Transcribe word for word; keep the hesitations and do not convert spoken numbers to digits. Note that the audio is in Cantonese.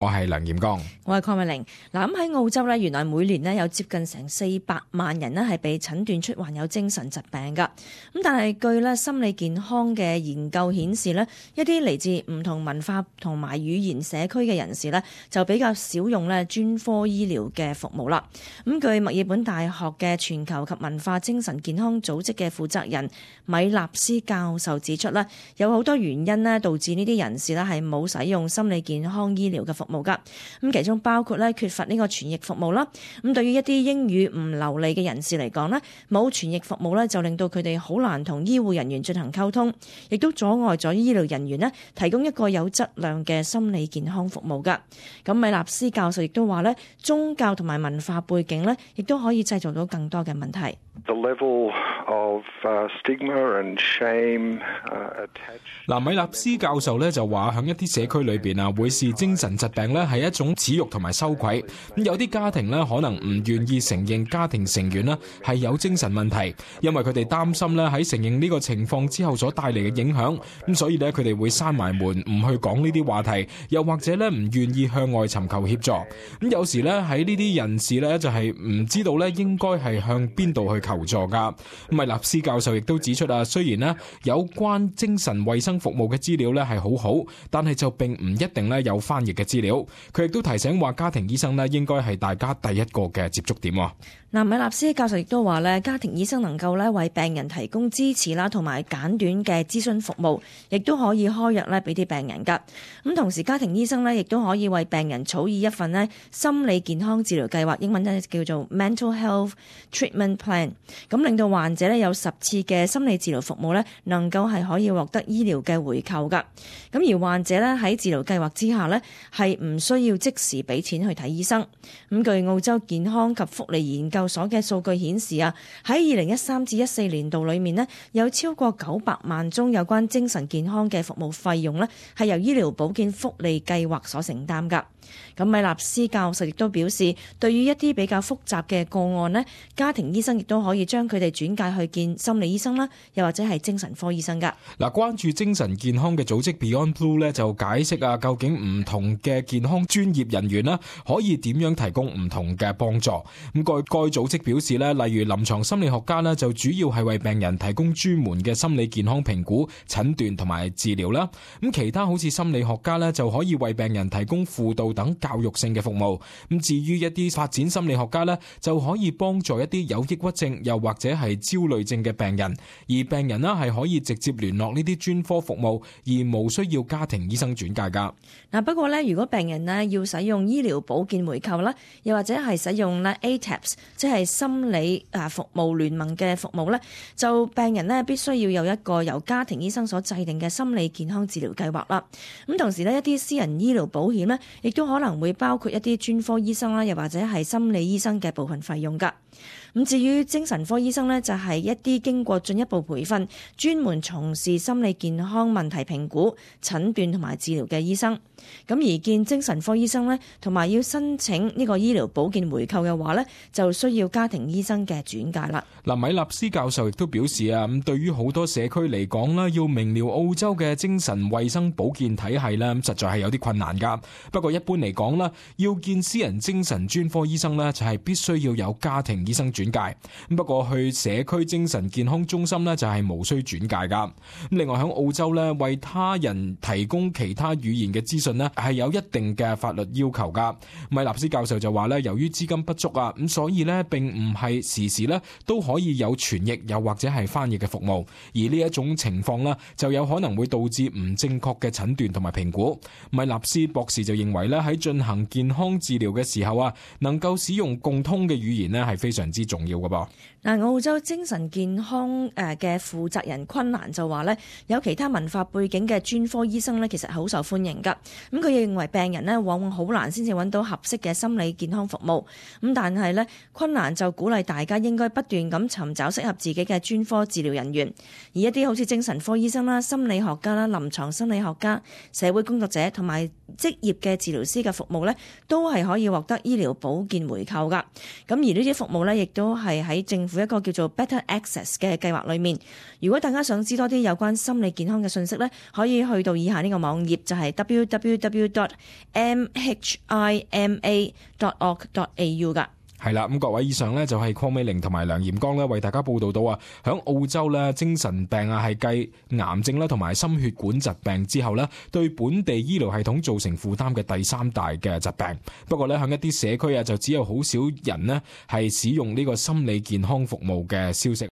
我係梁炎剛， 我係鄺美玲。嗱，咁喺澳洲咧，原來每年咧有接近成四百萬人咧係被診斷出患有精神疾病噶。咁但係據咧心理健康嘅研究顯示咧，一啲嚟自唔同文化同埋語言社區嘅人士咧，就比較少用咧專科醫療嘅服務啦。咁據墨爾本大學嘅全球及文化精神健康組織嘅負責人米納斯教授指出咧，有好多原因咧導致呢啲人士咧係冇使用心理健康醫療嘅服務。冇噶，咁其中包括咧缺乏呢個傳譯服務啦。咁對於一啲英語唔流利嘅人士嚟講咧，冇傳譯服務咧就令到佢哋好難同醫護人員進行溝通，亦都阻礙咗醫療人員咧提供一個有質量嘅心理健康服務噶。咁米納斯教授亦都話咧，宗教同埋文化背景咧，亦都可以製造到更多嘅問題。 The level of stigma and shame attached。 嗱，米納斯教授咧就話喺一啲社區裏邊啊，會視精神疾病咧係一種恥辱同埋羞愧。咁有啲家庭咧可能唔願意承認家庭成員咧係有精神問題，因為佢哋擔心咧喺承認呢個情況之後所帶嚟嘅影響。咁所以咧佢哋會閂埋門，唔去講呢啲話題，又或者咧唔願意向外尋求協助。咁有時咧喺呢啲人士咧就係唔知道咧應該係向邊度去求助噶。米納斯教授亦都指出啊，雖然咧有關精神衛生服務嘅資料咧係好好，但係就並唔一定咧有翻譯嘅資料。佢亦都提醒話，家庭醫生咧應該係大家第一個嘅接觸點。 嗱，米納斯教授亦都話咧，家庭醫生能夠咧為病人提供支持啦，同埋簡短嘅諮詢服務，亦都可以開藥咧俾啲病人噶。咁同時，家庭醫生咧亦都可以為病人草擬一份咧心理健康治療計劃，英文咧叫做 Mental Health Treatment Plan， 咁令到患者咧有十次嘅心理治療服務咧，能夠係可以獲得醫療嘅回扣噶。咁而患者咧喺治療計劃之下咧，係唔需要即時俾錢去睇醫生。咁據澳洲健康及福利研究所嘅數據顯示啊，喺二零一三至一四年度裏面呢，有超過九百萬宗有關精神健康嘅服務費用呢，係由醫療保健福利計劃所承擔噶。咁米納斯教授亦都表示，對於一啲比較複雜嘅個案呢，家庭醫生亦都可以將佢哋轉介去見心理醫生啦，又或者係精神科醫生噶。 嗱，關注精神健康嘅組織 Beyond Blue 咧就解釋啊，究竟唔同嘅健康專業人員啦，可以點樣提供唔同嘅幫助。咁該該組織表示咧，例如臨床心理學家咧，就主要係為病人提供專門嘅心理健康評估、診斷同埋治療啦。咁其他好似心理學家咧，就可以為病人提供輔導等教育性嘅服務。咁至於一啲發展心理學家咧，就可以幫助一啲有抑鬱症又或者係焦慮症嘅病人，而病人呢係可以直接聯絡呢啲專科服務，而無需要家庭醫生轉介噶。 嗱，不過咧，如果病人呢要使用醫療保健回扣啦，又或者係使用咧 A T A P S， 即係心理啊服務聯盟嘅服務咧，就病人呢必須要有一個由家庭醫生所制定嘅心理健康治療計劃啦。咁同時呢，一啲私人醫療保險呢，亦都可能會包括一啲專科醫生啦，又或者係心理醫生嘅部分費用噶。咁至於精神科醫生呢，就係一啲經過進一步培訓，專門從事心理健康問題評估、診斷同埋治療嘅醫生。咁而見精神科醫生呢，同埋要申請呢個醫療保健回扣嘅話呢，就需要家庭醫生嘅轉介啦。 嗱，米納斯教授亦都表示啊，咁對於好多社區嚟講啦，要明瞭澳洲嘅精神衛生保健體系咧，實在係有啲困難噶。不過一般嚟講啦，要見私人精神專科醫生呢，就係必須要有家庭醫生轉介。不過去社區精神健康中心呢，就係無需轉介噶。另外喺澳洲呢，為他人提供其他語言嘅資訊呢，係有一定嘅法律要求噶。米納斯教授就話呢，由於資金不足啊，咁所以呢並唔係時時呢都可以有傳譯又或者係翻譯嘅服務，而呢一種情況呢，就有可能會導致唔正確嘅診斷同埋評估。米納斯博士就認為呢，喺進行健康治療嘅時候啊，能夠使用共通嘅語言呢係非常之重要嘅噃。 嗱，澳洲精神健康誒嘅負責人昆蘭就話咧，有其他文化背景嘅專科醫生咧，其實係好受歡迎噶。咁佢認為病人咧往往好難先至揾到合適嘅心理健康服務。咁但係咧，昆蘭就鼓勵大家應該不斷咁尋找適合自己嘅專科治療人員，而一啲好似精神科醫生啦、心理學家啦、臨床心理學家、社會工作者同埋職業嘅治療師嘅服務咧，都係可以獲得醫療保健回扣噶。咁而呢啲服務咧，亦都都係喺政府一個叫做 Better Access 嘅計劃裏面。如果大家想知多啲有關心理健康嘅信息呢，可以去到以下呢個網頁，就係 w w w dot m h i m a dot org dot a u 噶。 係啦，咁各位，以上呢就係鄺美玲同埋梁炎光呢為大家報道到啊，響澳洲呢精神病啊係繼癌症啦同埋心血管疾病之後呢，對本地醫療系統造成負擔嘅第三大嘅疾病。不過呢，響一啲社區啊就只有好少人呢係使用呢個心理健康服務嘅消息。